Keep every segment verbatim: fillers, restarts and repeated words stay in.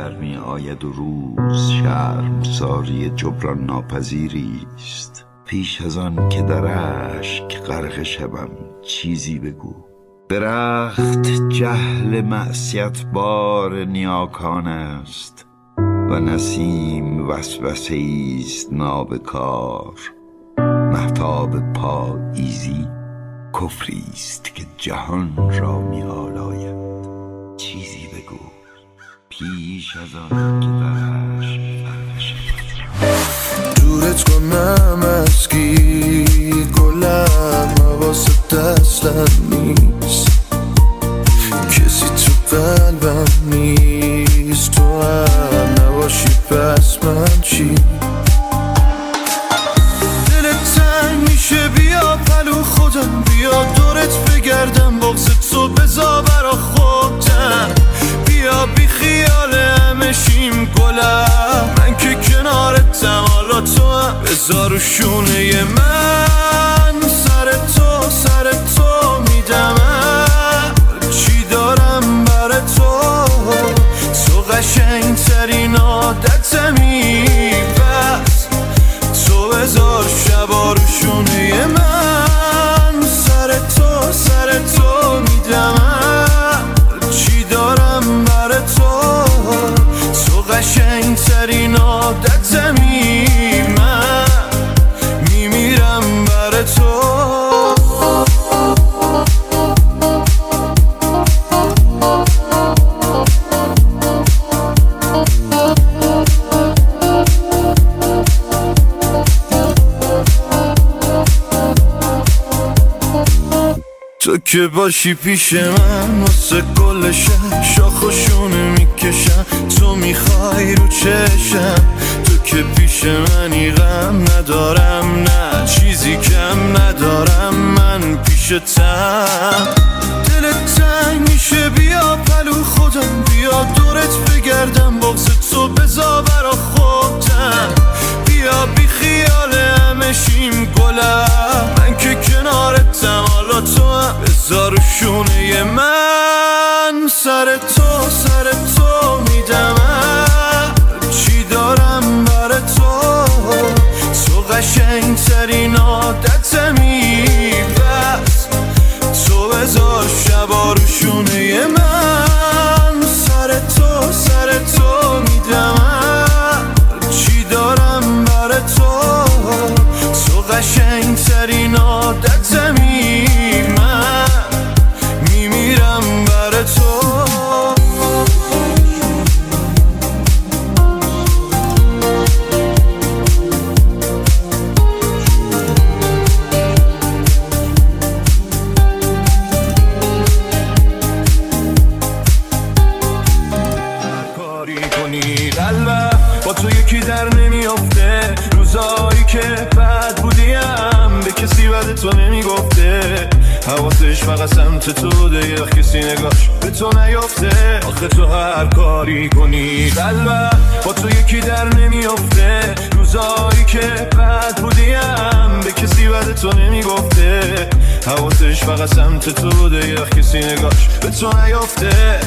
گرمی آید و روز شرمساری جبران ناپذیری است. پیش از آن که در اشک غرق شوم چیزی بگو. درخت جهل معصیت بار نیاکان است و نسیم وسوسه ایست نابکار. مهتاب پاییزی کفری است که جهان را می آلاید. چیزی بگو پیش از آن که در اشک غرق شوم. دورت کنم از کی گلم حواست اصلا نیست. کسی تو قلبم نیست. تو هم نباشی پس من چی؟ دلت تنگ میشه بیا پلو خودم. بیا دورت بگردم بغض تو بزا برا خودم. بیا بی خیال همه شیم گلم. من که کنارتم حالا تو هم بزا رو شونه من. سر تو سر تو میدمم چی دارم بر تو. تو قشنگ ترین عادتمی بس. تو بزار شبا رو شونه من. سر تو سر تو میدمم چی دارم بر تو. تو قشنگ ترین عادتمی من. میمیرم بر تو. تو که باشی پیش من واسه کل شب شاخ و شونه میکشم. تو میخوای رو چشم. تو که پیش منی غم ندارم نه چیزی کم ندارم من پیشتم. دلت تنگ میشه بیا پلو خودم. بیا دورت بگردم بغض تو بزا برا خودم. بیا بی خیال همه شیم گلم. من که کنارتم حالا تو هم بزا رو شونه من. سر تو سر تو میدمم چی دارم بر تو. تو قشنگ ترین عادتمی بس. تو بزار شبا رو شونه من. سر تو سر تو میدمم چی دارم بر تو. تو قشنگ ترین عادتمی من. میمیرم بر تو. با تو یکی در نمیافته. روزایی که بد بودیم به کسی بد تو نمیگفته. حواسش فقط سمت تو ده یه کسی نگاش به تو نیافته. آخه تو هر کاری کنی قلبم با تو یکی در نمیافته. روزایی که بد بودیم به کسی بد تو نمیگفته. حواسش فقط سمت تو ده یه کسی نگاش به تو نیافته.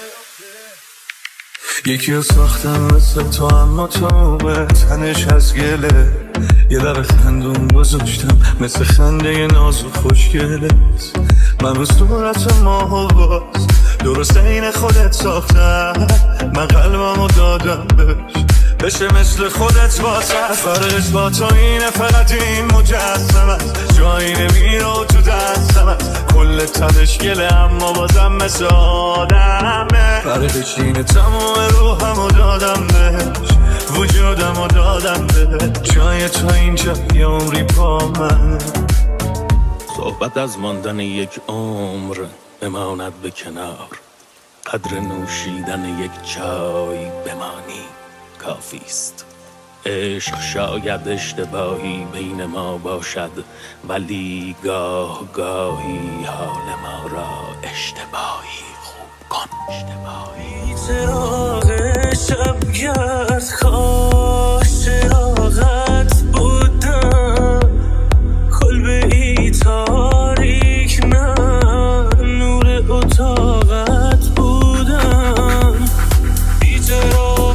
یکی رو ساختم مثل تو اما تو به تنش از گله. یه لب خندون گذاشتم مثل خنده ناز و خوشگله. من رو صورت ماه و باز درست این خودت ساختم. من قلبمو دادم بهش بشه مثل خودت واسه. فرقش با تو اینه فقط این مجسم است. جایی نمیره تو دستم است. کل تنش گله اما بازم مثل آدمه. فرقش اینه تمام روحمو دادم بهش. وجودمو دادم بهش. جای تو اینجا یه عمری با من. صحبت از ماندن یک عمر بماند به کنار. قدر نوشیدن یک چای بمانی کافیست. عشق شاید اشتباهی بین ما باشد ولی گاه گاهی حال ما را اشتباهی خوب کن. اشتباهی چراغ شب گرد کاش چراغت بودم. کلبه ای تاریک نه نور اتاقت بودم. بی چراغ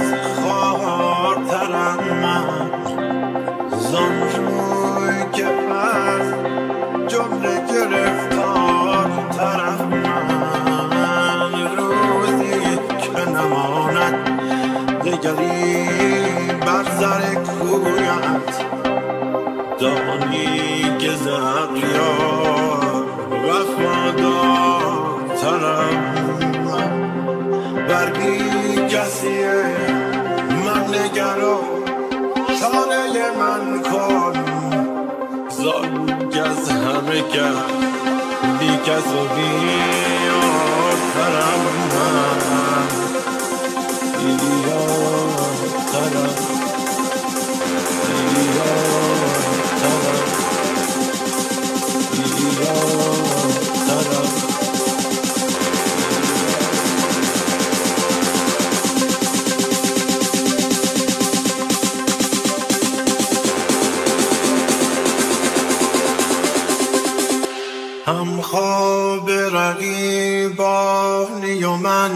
خارترم من زان روی که از جمله گرفتارترم من روزی که نماند دگری بر سر کویت دانی که زقیار وفادارترم برگی کسیه من نگرو شانه من کن زان کس همه کس بی کس و بیارترم من بیارترم بیارترم بیارترم هم خواب رقیبانی و من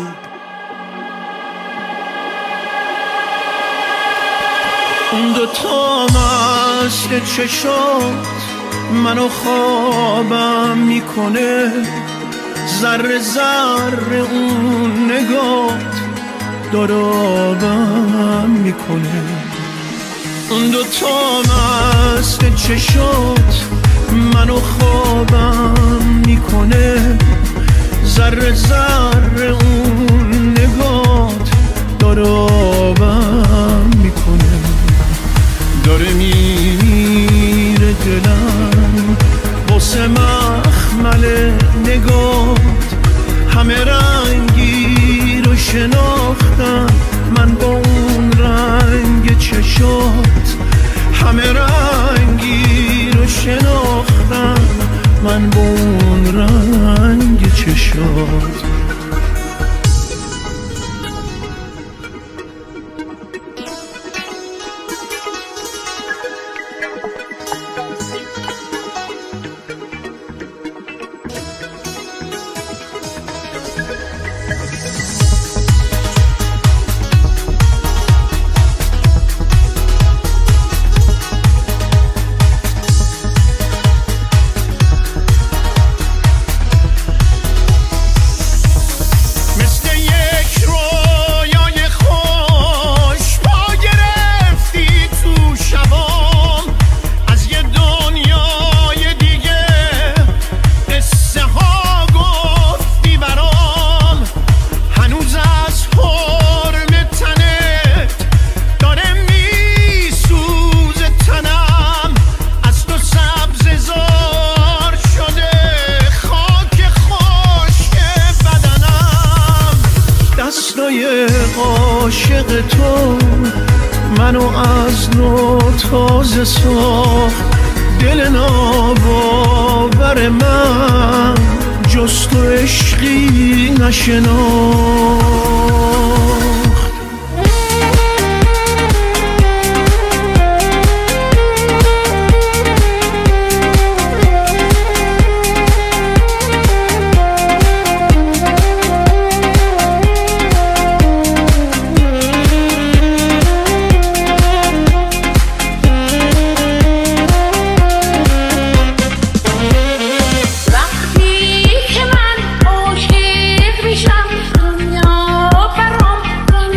اون دوتا مثل چشات منو خوابم میکنه ذره ذره اون نگات دارابم میکنه اون دوتا مثل چشات منو خوابم میکنه ذره ذره اون نگات دارابم میکنه داره میره دلم واسه مخمل نگات همه رنگی رو شناختم من با اون رنگ چشات همه رنگی رو شناختم من با اون رنگ چشات عاشق تو منو از نو تازه ساخت دل ناباور من جز تو عشقی نشناخت وقتی که من عاشق میشم دنیا برام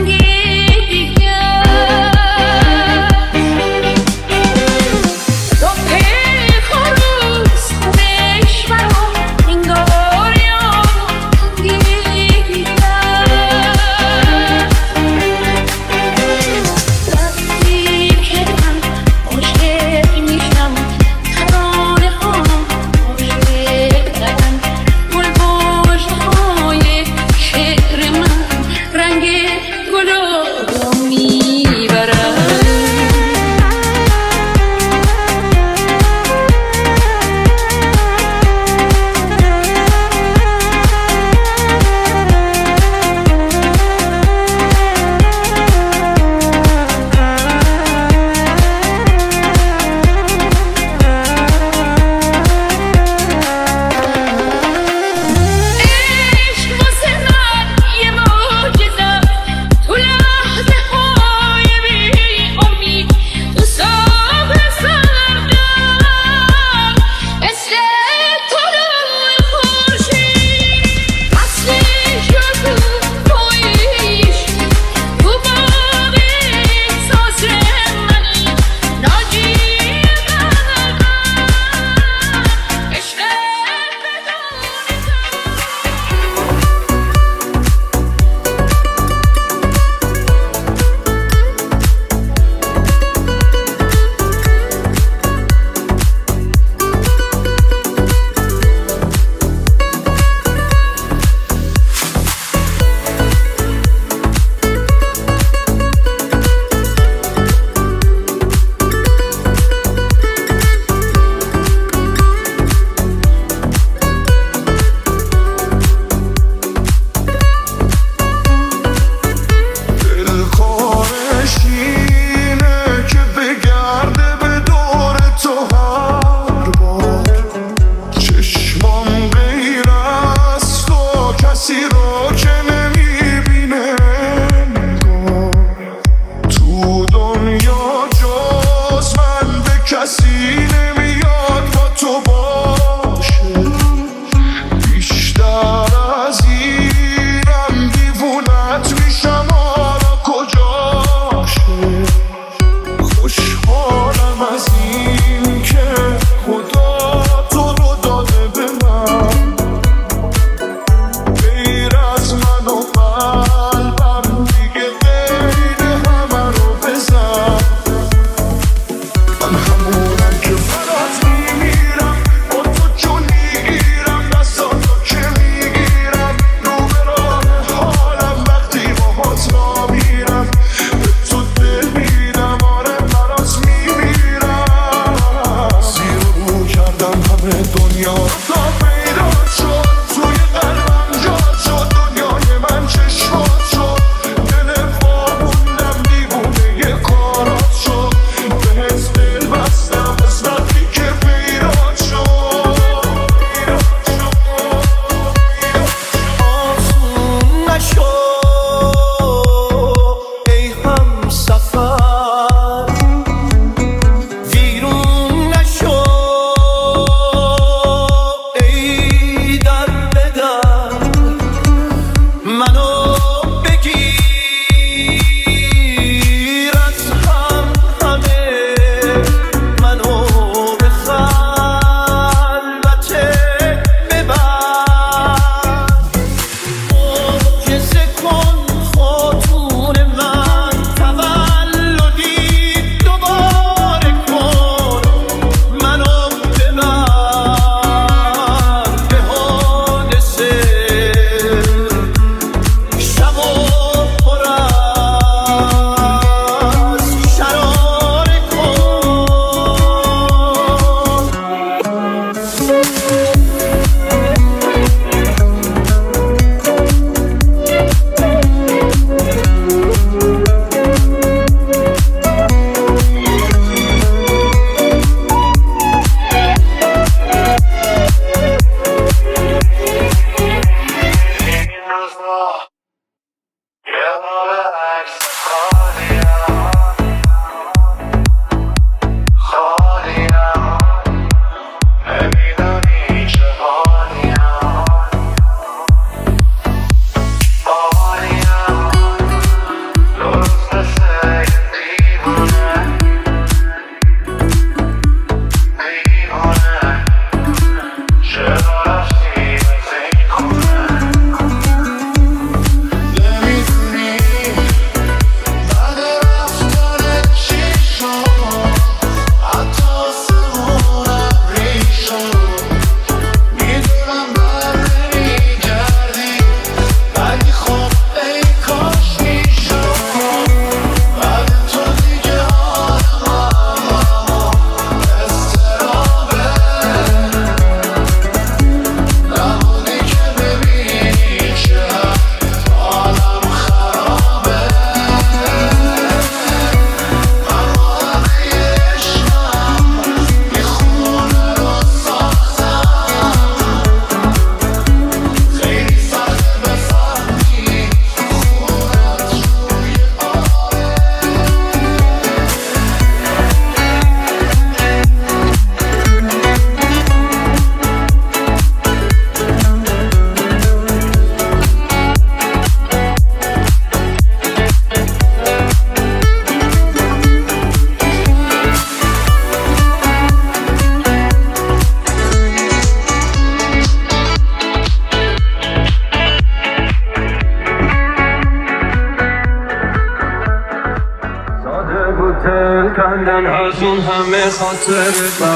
میخندن از اون همه خاطر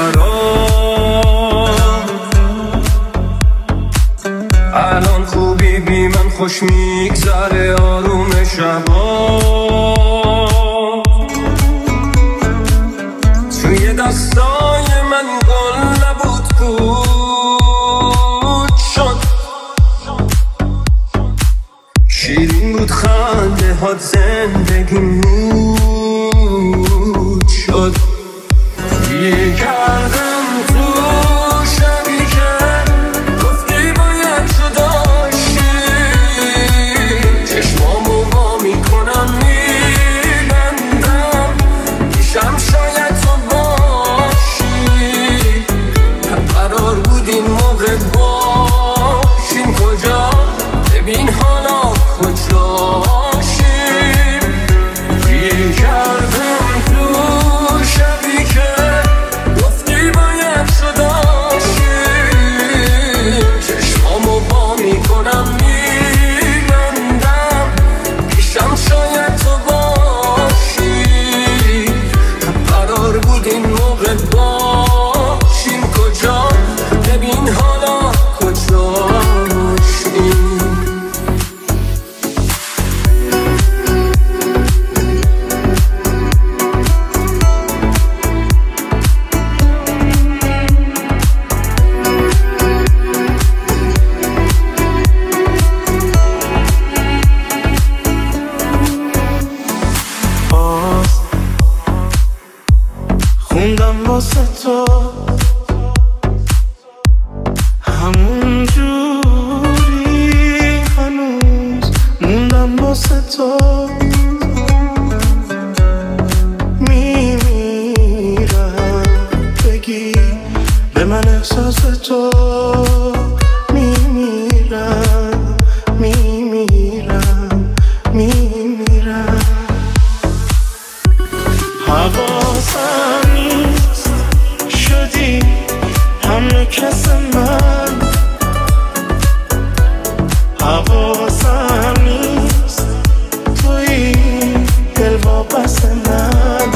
برام. الان خوبی بی من خوش میگذره آروم شبا. توی دستای من گل نبود بود شد، شیرین بود خنده هات زندگی مود شد. یه کردم تو شبی که گفتی باید تو داشتی، چشمامو با میکنم میبندم میشم شاید تو باشی. قرار بود این موقع باشیم کجا، ببین حالا کجاشیم. یه کردم تو شبی که گفتی باید تو داشتی، چشمامو با میکنم میبندم پیشم شاید تو باشی. قرار بود این موقع باشیم کجا، ببین حالا کجاشیم. خوندم واسه تو همون جوری، هنوز موندم واسه تو. میمیرم بگی به من احساس تو. میمیرم میمیرم میمیرم. حواسم نیست شدی همه کس من، حواسم نیست توی دل واپس من.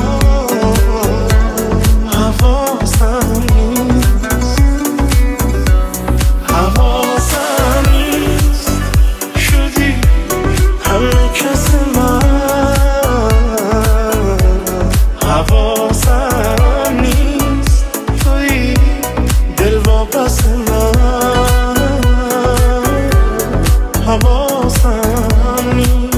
حواسم نیست حواسم نیست شدی همه کس من. حواسم نیست توی دل واپس من. حواسم نیست.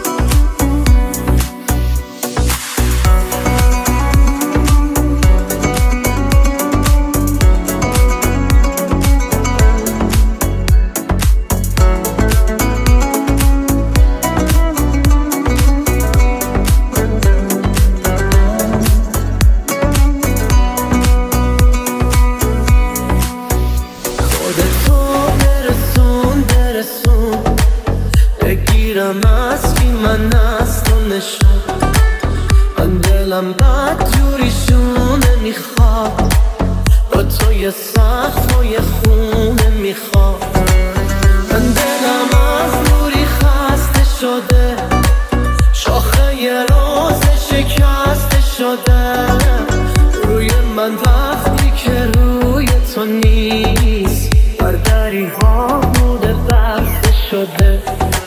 خودتو برسون برسون، بگیرم از کی من از تو نشون. من دلم بد جوری شونه میخواد، با تو یه سخت و یه خونه میخواد. من دلم از نوری خسته شده، شاخه یه روز شکسته شده. روی من وقتی که روی تو نیست، برداری ها موده بسته شده.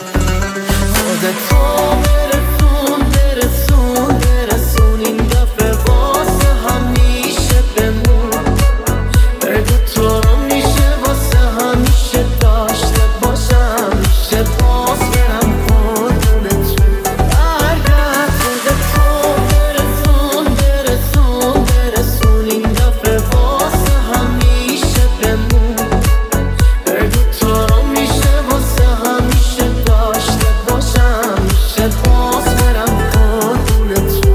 خودتو برسون برسون برسون، این دفعه واسه همیشه بمون. بگو تو رو میشه واسه همیشه داشته باشم، میشه باز برم قربونتون. برگرد خودتو برسون برسون برسون، این دفعه واسه همیشه بمون. بگو تو رو میشه واسه همیشه داشته باشم، میشه باز برم قربونتون.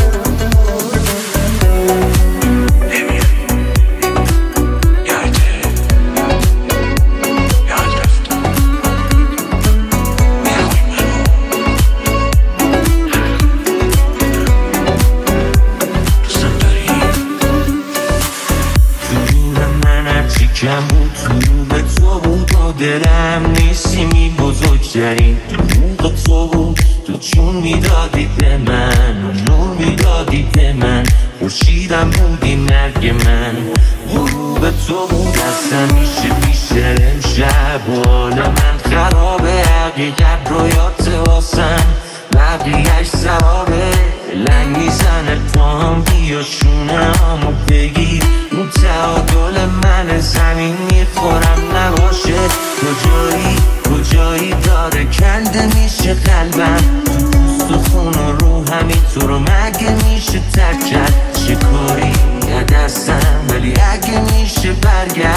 کم بود تو به تو بود و دلم نیستی می بزرگترین. تو موقع تو بود تو چون میدادی به من، نور میدادی به من، خورشیدم بودی مرگ من. غروب تو بود از همیشه بیشتر امشب. حال من خرابه، حقیقت رویات واسم بقیهش سرابه. لنگ میزنه پام، بیا شونه همو بگیر. اون تعادل من زمین میخورم نباشه. کجایی کجایی داره کنده میشه قلبم. تو خون و رو همین تو رو مگه میشه ترک کرد؟ چه کاری یه دستم ولی اگه میشه برگرد،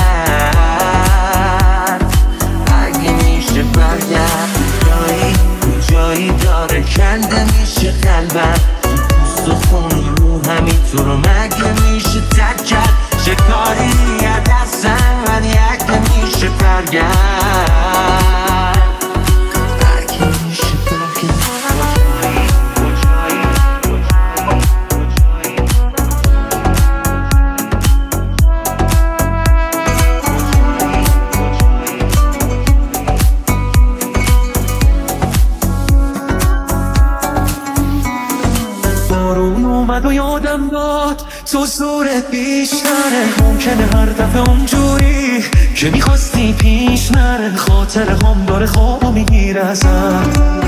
اگه میشه برگرد. کجایی کجایی داره کنده میشه قلبم. تو خون و رو همین تو رو مگه میشه ترک کرد؟ چه کاری یه دستم ولی اگه میشه برگرد، اگه میشه برگرد. بارون اومد و یادم داد تو زورت بیشتره. ممکنه هر دفعه اونجوری که میخواستی پیش نره. خاطر هم داره خوابو میگیره ازم.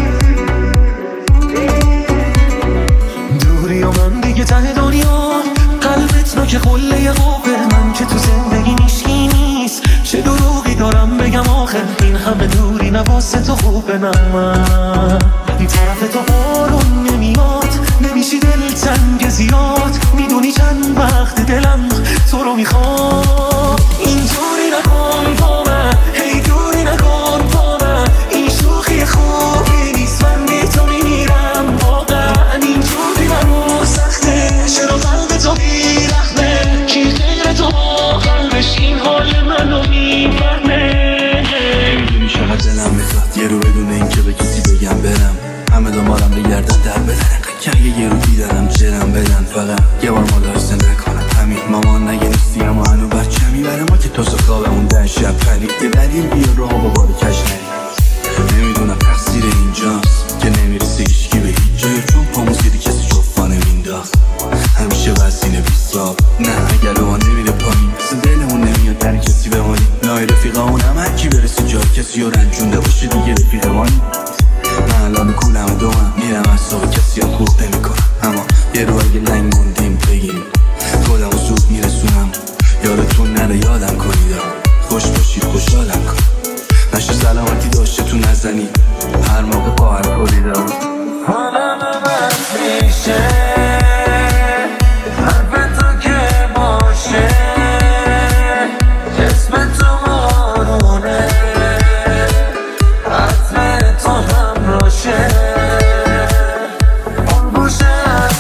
دوری و من دیگه ته دنیا، قلبت نوک خله قوه. من که تو زندگی نیشکی نیست، چه دروغی دارم بگم آخر. این همه دوری نواسه تو خوبه. نه من این طرف تو بارون نمیاد، نمیشی دل تنگ زیاد. میدونی چند وقت دلم تو رو میخواد. اینجوری نکن با من، هی دوری نکن با من. این شوخی خوبی نیست، من بی تو میمیرم واقعا. اینجوری برو سخته، چرا قلب تو بیرحمه؟ کی غیر تو با قلبش این حال منو میفهمه؟ میدونی چقدر دلم میخواد یه رو بدون این که به کسی بگم برم. همه دنبالم بگردن در بدن، که اگه یه رو دیدنم جرم بدن. فقط یه بار ملاحظه نکنم همین. مامان نگه نیستی اما هنو بچه میبره ما که تازه خواب اون دن شب پرید. یه دلیل بیا رو ها با بار کش نرید. نمیدونم تقصیر اینجاست که نمیرسه ایشکی به هیچ جایی. چون پامون زیدی کسی جفانه مینداخت همیشه وزینه بیستاب. نه اگر رو نمیره پایین مثل دلمون نمیاد در کسی بمانی. نای رفیقامون هم هرکی برسه جای کسی رو رنجونده باشه دیگه رفیقمانی. من الان کولم دومم میرم اصاب کسی هم خوب نمی کنم. اما یه رو اگه لنگ موندیم بگیم خودم رو زود میرسونم. یادتون نره یادم کنید، خوش باشید خوشحالم کن. نشه سلامتی داشته تو نزنید هر موقع قاهر کنید. حالم عوض میشه حرف تو که باشه. جسم تو بارونه، عطر تو هم روشه. اون گوشه از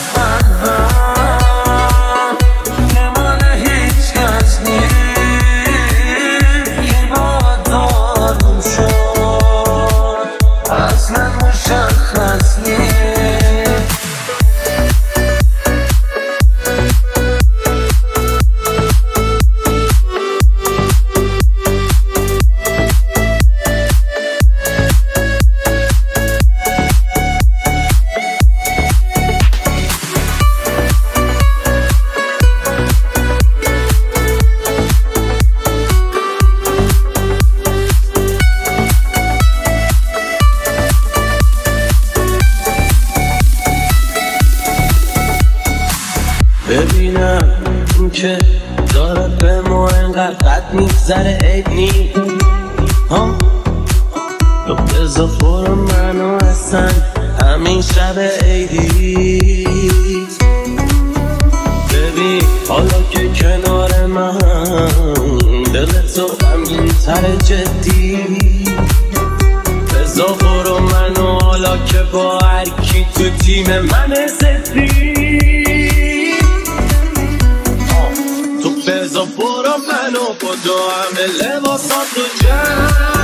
قلبم که مال هیچ کس نیست. یه بار دارم شد اصلا مشخص نیست. ببینم این که داره به ما انقدر قد میگذره عیب نی. تو بزا برو منو اصلا همین شب عیدی. ببین حالا که کنار من دل تو غمگین تر جدی. بزا برو منو حالا که با هر کی تو تیم من زدی. بزا برو منو با دو همه لباسات رو جمع.